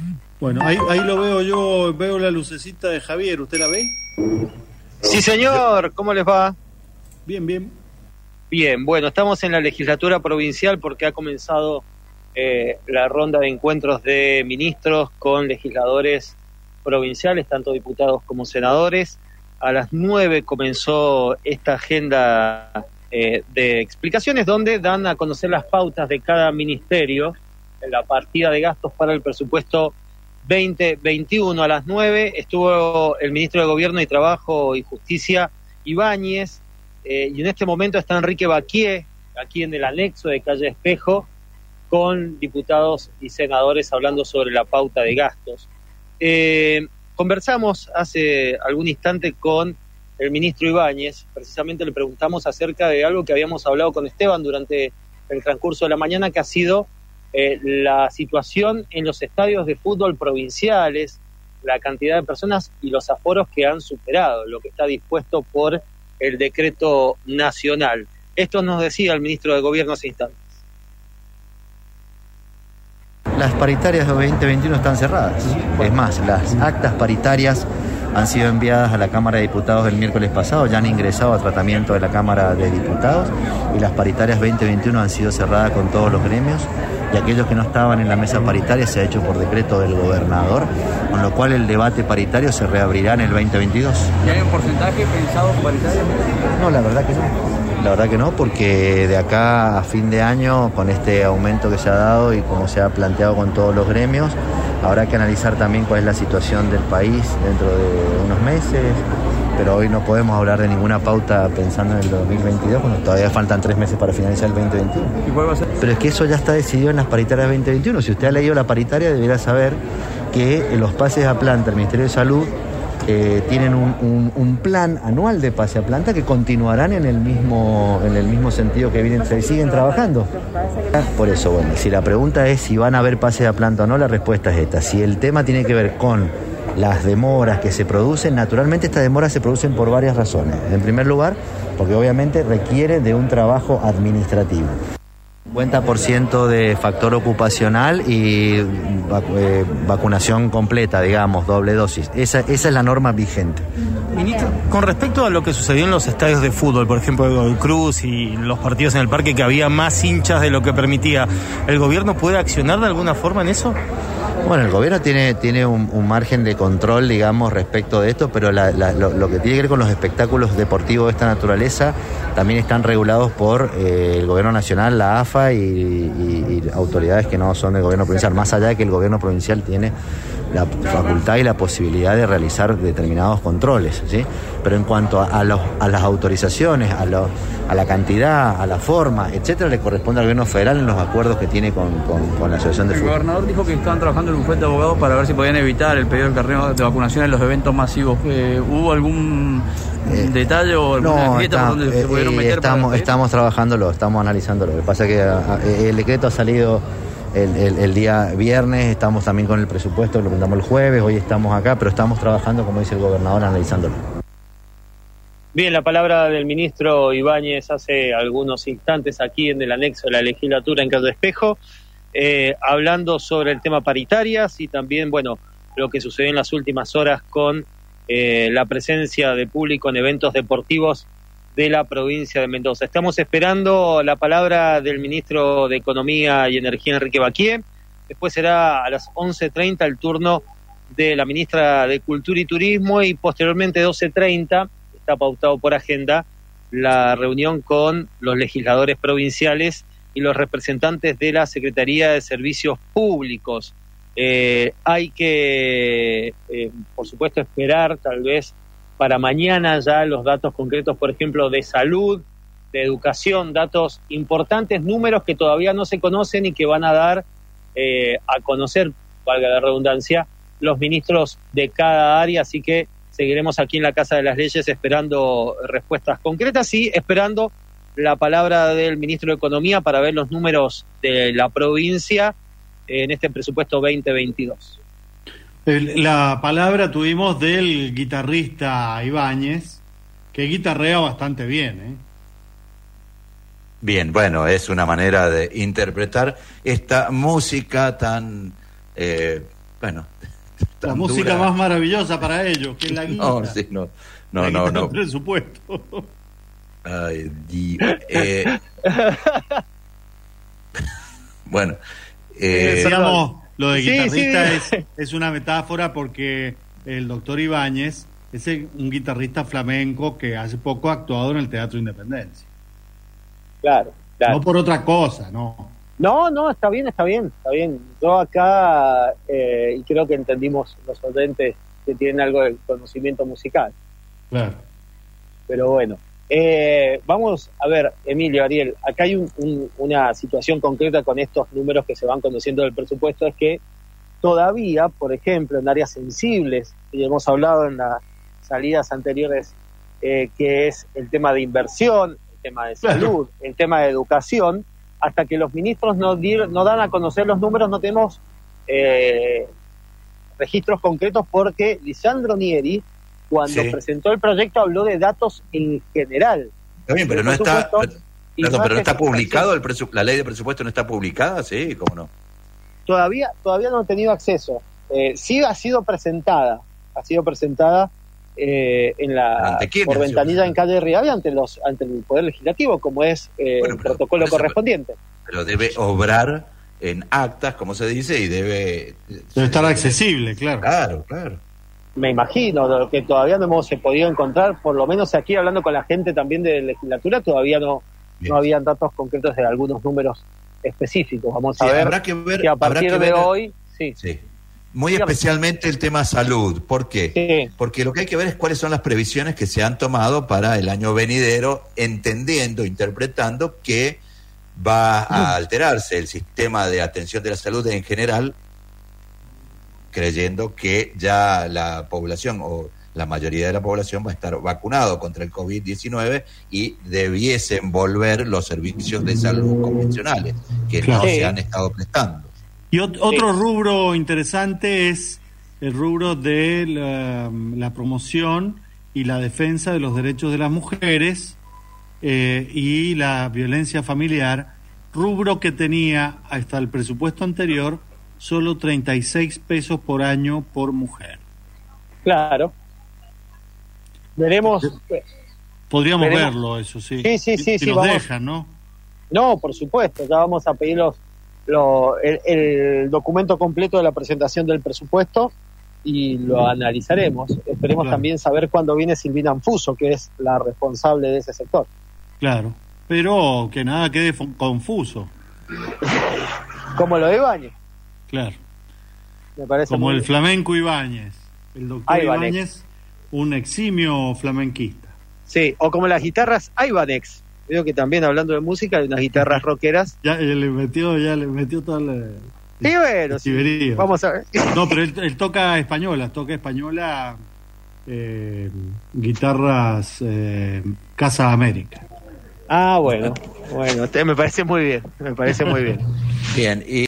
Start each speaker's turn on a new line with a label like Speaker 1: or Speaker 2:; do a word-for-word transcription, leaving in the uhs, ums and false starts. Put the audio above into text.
Speaker 1: Bueno, ahí, ahí lo veo yo, veo la lucecita de Javier, ¿usted la ve?
Speaker 2: Sí, señor, ¿cómo les va?
Speaker 1: Bien, bien.
Speaker 2: Bien, bueno, estamos en la legislatura provincial porque ha comenzado eh, la ronda de encuentros de ministros con legisladores provinciales, tanto diputados como senadores. A las nueve comenzó esta agenda eh, de explicaciones donde dan a conocer las pautas de cada ministerio en la partida de gastos para el presupuesto veinte veintiuno. A las nueve estuvo el ministro de Gobierno y Trabajo y Justicia, Ibáñez, eh, y en este momento está Enrique Baquié, aquí en el anexo de Calle Espejo, con diputados y senadores hablando sobre la pauta de gastos. Eh, conversamos hace algún instante con el ministro Ibáñez, precisamente le preguntamos acerca de algo que habíamos hablado con Esteban durante el transcurso de la mañana, que ha sido eh, la situación en los estadios de fútbol provinciales, la cantidad de personas y los aforos que han superado lo que está dispuesto por el decreto nacional. Esto nos decía el ministro de Gobierno hace instantes.
Speaker 3: Las paritarias de veinte veintiuno están cerradas. Es más, las actas paritarias han sido enviadas a la Cámara de Diputados el miércoles pasado, ya han ingresado a tratamiento de la Cámara de Diputados, y las paritarias veinte veintiuno han sido cerradas con todos los gremios, y aquellos que no estaban en la mesa paritaria se ha hecho por decreto del gobernador, con lo cual el debate paritario se reabrirá en el veinte veintidós.
Speaker 4: ¿Y hay un porcentaje pensado paritario?
Speaker 3: No, la verdad que no. La verdad que no, porque de acá a fin de año, con este aumento que se ha dado y como se ha planteado con todos los gremios, habrá que analizar también cuál es la situación del país dentro de unos meses, pero hoy no podemos hablar de ninguna pauta pensando en el dos mil veintidós, cuando todavía faltan tres meses para finalizar el veinte veintiuno.
Speaker 4: ¿Y cuál va a ser?
Speaker 3: Pero es que eso ya está decidido en las paritarias veinte veintiuno. Si usted ha leído la paritaria, debería saber que los pases a planta del Ministerio de Salud Eh, tienen un, un, un plan anual de pase a planta que continuarán en el mismo en el mismo sentido que vienen, se siguen trabajando. Por eso, bueno, si la pregunta es si van a haber pase a planta o no, la respuesta es esta. Si el tema tiene que ver con las demoras que se producen, naturalmente estas demoras se producen por varias razones. En primer lugar, porque obviamente requiere de un trabajo administrativo. cincuenta por ciento de factor ocupacional y vacu- eh, vacunación completa, digamos, doble dosis. Esa, esa es la norma vigente.
Speaker 5: Ministro, con respecto a lo que sucedió en los estadios de fútbol, por ejemplo, el Godoy Cruz y los partidos en el parque, que había más hinchas de lo que permitía, ¿el gobierno puede accionar de alguna forma en eso?
Speaker 3: Bueno, el gobierno tiene, tiene un, un margen de control, digamos, respecto de esto, pero la, la, lo, lo que tiene que ver con los espectáculos deportivos de esta naturaleza también están regulados por eh, el gobierno nacional, la A F A y, y, y autoridades que no son del gobierno provincial, más allá de que el gobierno provincial tiene la facultad y la posibilidad de realizar determinados controles, ¿sí? Pero en cuanto a, a, los, a las autorizaciones, a, lo, a la cantidad, a la forma, etcétera, le corresponde al gobierno federal en los acuerdos que tiene con, con, con la Asociación de
Speaker 4: El
Speaker 3: Fútbol.
Speaker 4: gobernador dijo que estaban trabajando en un bufete de abogados para ver si podían evitar el pedido del carnet de vacunación en los eventos masivos. Eh, ¿Hubo algún eh, detalle o alguna
Speaker 3: no,
Speaker 4: grieta
Speaker 3: está,
Speaker 4: por donde se pudieron
Speaker 3: eh,
Speaker 4: meter?
Speaker 3: estamos,
Speaker 4: para
Speaker 3: estamos trabajándolo, estamos analizándolo. Lo que pasa es que a, a, el decreto ha salido el, el, el día viernes, estamos también con el presupuesto, lo presentamos el jueves, hoy estamos acá, pero estamos trabajando, como dice el gobernador, analizándolo.
Speaker 2: Bien, la palabra del ministro Ibáñez hace algunos instantes aquí en el anexo de la legislatura en Calle Espejo, eh, hablando sobre el tema paritarias y también, bueno, lo que sucedió en las últimas horas con eh, la presencia de público en eventos deportivos de la provincia de Mendoza. Estamos esperando la palabra del ministro de Economía y Energía, Enrique Baquié. Después será a las once treinta el turno de la ministra de Cultura y Turismo y posteriormente doce treinta, está pautado por agenda, la reunión con los legisladores provinciales y los representantes de la Secretaría de Servicios Públicos. Eh, hay que, eh, por supuesto, esperar tal vez para mañana ya los datos concretos, por ejemplo, de salud, de educación, datos importantes, números que todavía no se conocen y que van a dar eh, a conocer, valga la redundancia, los ministros de cada área, así que seguiremos aquí en la Casa de las Leyes esperando respuestas concretas y esperando la palabra del ministro de Economía para ver los números de la provincia en este presupuesto veinte veintidós.
Speaker 1: La palabra tuvimos del guitarrista Ibáñez, que guitarrea bastante bien, ¿eh?
Speaker 6: Bien, bueno, es una manera de interpretar esta música tan eh, bueno.
Speaker 1: La música
Speaker 6: dura.
Speaker 1: más maravillosa para ellos, que es la guita.
Speaker 6: No, sí, no, no,
Speaker 1: la
Speaker 6: no,
Speaker 1: guita
Speaker 6: no.
Speaker 1: del presupuesto.
Speaker 6: Ay, Dios. Eh, bueno, eh,
Speaker 1: Decíamos, lo de
Speaker 2: Sí,
Speaker 1: guitarrista
Speaker 2: sí.
Speaker 1: Es, es una metáfora porque el doctor Ibáñez es el- un guitarrista flamenco que hace poco ha actuado en el Teatro Independencia.
Speaker 2: Claro, claro.
Speaker 1: No por otra cosa, no.
Speaker 2: No, no, está bien, está bien, está bien. Yo acá, eh, y creo que entendimos los oyentes que tienen algo de conocimiento musical.
Speaker 1: Claro.
Speaker 2: Pero bueno, eh, vamos a ver, Emilio, Ariel, acá hay un, un, una situación concreta con estos números que se van conociendo del presupuesto, es que todavía, por ejemplo, en áreas sensibles, y hemos hablado en las salidas anteriores, eh, que es el tema de inversión, el tema de salud, el tema de educación, hasta que los ministros no, dieron, no dan a conocer los números, no tenemos eh, registros concretos, porque Lisandro Nieri, cuando
Speaker 6: Sí.
Speaker 2: presentó el proyecto, habló de datos en general.
Speaker 6: está bien, pero
Speaker 2: El
Speaker 6: no está,
Speaker 2: presupuesto, y
Speaker 6: perdón,
Speaker 2: no
Speaker 6: pero no está
Speaker 2: especificación.
Speaker 6: publicado el presu- la ley de presupuesto no está publicada, sí, cómo no.
Speaker 2: Todavía, todavía no he tenido acceso. Eh, sí ha sido presentada, ha sido presentada eh, en la
Speaker 6: ¿Ante quién
Speaker 2: por
Speaker 6: ha sido
Speaker 2: ventanilla en
Speaker 6: presentada?
Speaker 2: calle Rivadavia ante los ante el Poder Legislativo, como es eh,
Speaker 6: Bueno,
Speaker 2: el
Speaker 6: pero
Speaker 2: protocolo
Speaker 6: por eso-
Speaker 2: correspondiente.
Speaker 6: Pero debe obrar en actas, como se dice, y debe...
Speaker 1: Debe estar accesible, claro.
Speaker 6: Claro, claro.
Speaker 2: Me imagino, lo que todavía no hemos podido encontrar, por lo menos aquí hablando con la gente también de legislatura, todavía no,
Speaker 6: Bien.
Speaker 2: no habían datos concretos de algunos números específicos. Vamos
Speaker 6: Sí,
Speaker 2: a ver
Speaker 6: habrá que ver,
Speaker 2: que a
Speaker 6: habrá
Speaker 2: partir
Speaker 6: que
Speaker 2: de
Speaker 6: ver-
Speaker 2: hoy, sí,
Speaker 6: Sí. Muy
Speaker 2: Dígame.
Speaker 6: especialmente el tema salud. ¿Por qué?
Speaker 2: sí,
Speaker 6: Porque lo que hay que ver es cuáles son las previsiones que se han tomado para el año venidero, entendiendo, interpretando que va a alterarse el sistema de atención de la salud en general, creyendo que ya la población o la mayoría de la población va a estar vacunado contra el COVID diecinueve y debiesen volver los servicios de salud convencionales que
Speaker 1: Claro.
Speaker 6: no
Speaker 2: Sí.
Speaker 6: se han estado prestando.
Speaker 1: Y ot- otro rubro interesante es el rubro de la, la promoción y la defensa de los derechos de las mujeres eh, y la violencia familiar, rubro que tenía hasta el presupuesto anterior solo treinta y seis pesos por año por mujer.
Speaker 2: claro. Veremos.
Speaker 1: Podríamos
Speaker 2: Veremos.
Speaker 1: verlo, eso sí.
Speaker 2: Sí, sí, sí,
Speaker 1: Si
Speaker 2: sí,
Speaker 1: nos
Speaker 2: vamos.
Speaker 1: dejan, ¿no?
Speaker 2: No, por supuesto, ya vamos a pedir los, lo- el, el documento completo de la presentación del presupuesto y lo analizaremos. Esperemos
Speaker 1: Claro.
Speaker 2: también saber cuándo viene Silvina Anfuso, que es la responsable de ese sector.
Speaker 1: Claro. Pero que nada quede fo- confuso.
Speaker 2: Como lo de Ibáñez,
Speaker 1: Claro.
Speaker 2: me parece
Speaker 1: Como
Speaker 2: muy
Speaker 1: el
Speaker 2: bien.
Speaker 1: flamenco Ibáñez. El doctor
Speaker 2: Ahí va, Nex.
Speaker 1: Ibáñez, un eximio flamenquista.
Speaker 2: Sí, o como las guitarras Ivanex. Veo que también hablando de música hay unas guitarras rockeras.
Speaker 1: Ya eh, le metió, ya le metió toda la.
Speaker 2: Y bueno, sí,
Speaker 1: Siberia.
Speaker 2: vamos a ver.
Speaker 1: No, pero él, él toca española, toca española, eh, guitarras eh, Casa América.
Speaker 2: Ah, bueno, bueno, te- me parece muy bien, me parece muy bien.
Speaker 6: Bien, y